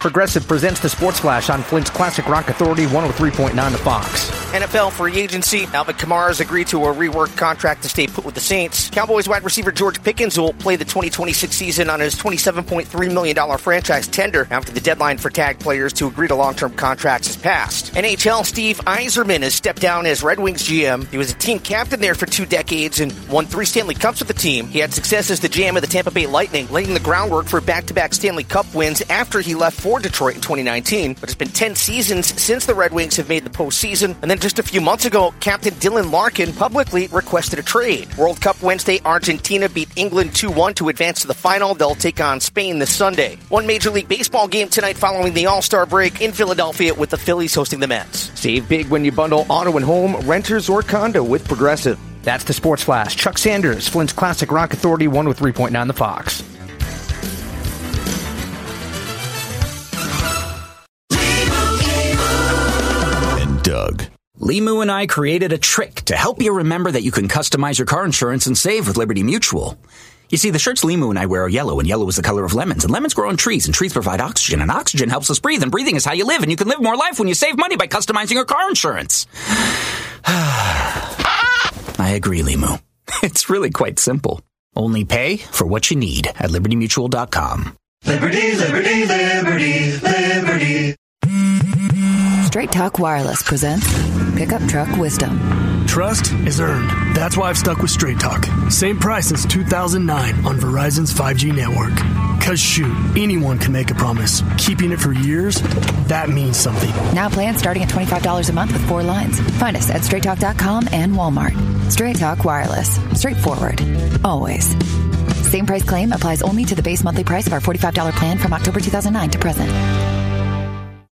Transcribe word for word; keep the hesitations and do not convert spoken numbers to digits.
Progressive presents the Sports Flash on Flint's Classic Rock Authority one oh three point nine The Fox. N F L free agency. Alvin Kamara has agreed to a reworked contract to stay put with the Saints. Cowboys wide receiver George Pickens will play the twenty twenty-six season on his twenty-seven point three million dollars franchise tender after the deadline for tag players to agree to long-term contracts has passed. N H L Steve Yzerman has stepped down as Red Wings G M. He was a team captain there for two decades and won three Stanley Cups with the team. He had success as the G M of the Tampa Bay Lightning, laying the groundwork for back-to-back Stanley Cup wins after he left for Detroit in twenty nineteen. But it's been ten seasons since the Red Wings have made the postseason, and then just a few months ago, Captain Dylan Larkin publicly requested a trade. World Cup Wednesday, Argentina beat England two one to advance to the final. They'll take on Spain this Sunday. One Major League Baseball game tonight following the All-Star break in Philadelphia with the Phillies hosting the Mets. Save big when you bundle auto and home, renters, or condo with Progressive. That's the Sports Flash. Chuck Sanders, Flint's Classic Rock Authority one oh three point nine The Fox. And Doug. Limu and I created a trick to help you remember that you can customize your car insurance and save with Liberty Mutual. You see, the shirts Limu and I wear are yellow, and yellow is the color of lemons, and lemons grow on trees, and trees provide oxygen, and oxygen helps us breathe, and breathing is how you live, and you can live more life when you save money by customizing your car insurance. I agree, Limu. It's really quite simple. Only pay for what you need at liberty mutual dot com. Liberty, liberty, liberty, liberty. Straight Talk Wireless presents Pickup Truck Wisdom. Trust is earned. That's why I've stuck with Straight Talk. Same price since two thousand nine on Verizon's five G network. Cause shoot, anyone can make a promise. Keeping it for years, that means something. Now plans starting at twenty-five dollars a month with four lines. Find us at straight talk dot com and Walmart. Straight Talk Wireless. Straightforward. Always. Same price claim applies only to the base monthly price of our forty-five dollars plan from October two thousand nine to present.